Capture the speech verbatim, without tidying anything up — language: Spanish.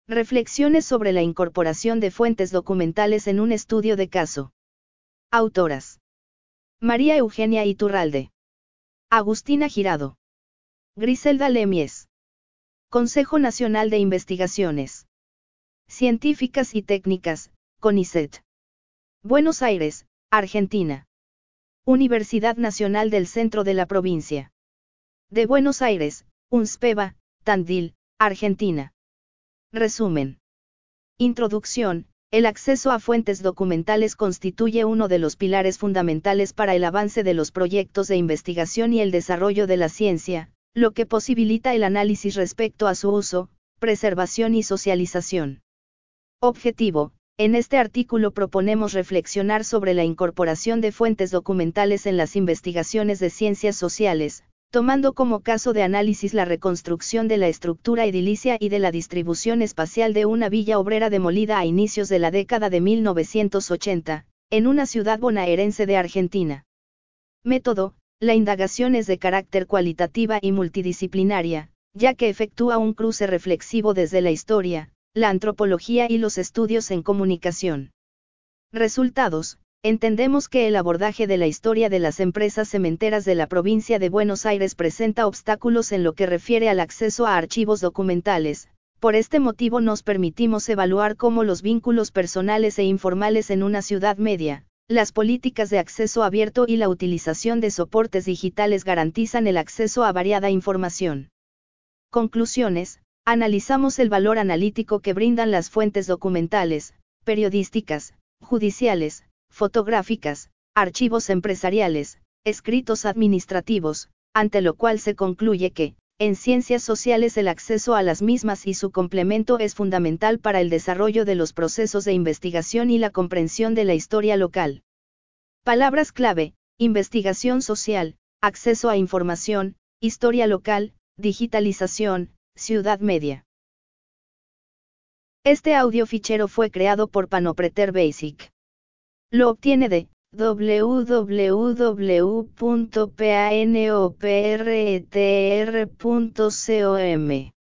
Reflexiones sobre la incorporación de fuentes documentales en un estudio de caso. Autoras: María Eugenia Iturralde, Agustina Girado, Griselda Lemies. Consejo Nacional de Investigaciones Científicas y Técnicas, CONICET. Buenos Aires, Argentina. Universidad Nacional del Centro de la Provincia de Buenos Aires, UNSPEVA, Tandil, Argentina. Resumen. Introducción. El acceso a fuentes documentales constituye uno de los pilares fundamentales para el avance de los proyectos de investigación y el desarrollo de la ciencia, lo que posibilita el análisis respecto a su uso, preservación y socialización. Objetivo. En este artículo proponemos reflexionar sobre la incorporación de fuentes documentales en las investigaciones de ciencias sociales, tomando como caso de análisis la reconstrucción de la estructura edilicia y de la distribución espacial de una villa obrera demolida a inicios de la década de mil novecientos ochenta, en una ciudad bonaerense de Argentina. Método. La indagación es de carácter cualitativa y multidisciplinaria, ya que efectúa un cruce reflexivo desde la historia, la antropología y los estudios en comunicación. Resultados. Entendemos que el abordaje de la historia de las empresas cementeras de la provincia de Buenos Aires presenta obstáculos en lo que refiere al acceso a archivos documentales. Por este motivo nos permitimos evaluar cómo los vínculos personales e informales en una ciudad media, las políticas de acceso abierto y la utilización de soportes digitales garantizan el acceso a variada información. Conclusiones. Analizamos el valor analítico que brindan las fuentes documentales, periodísticas, judiciales, fotográficas, archivos empresariales, escritos administrativos, ante lo cual se concluye que, en ciencias sociales el acceso a las mismas y su complemento es fundamental para el desarrollo de los procesos de investigación y la comprensión de la historia local. Palabras clave: investigación social, acceso a información, historia local, digitalización, ciudad media. Este audio fichero fue creado por Panopreter Basic. Lo obtiene de w w w punto panopreter punto com.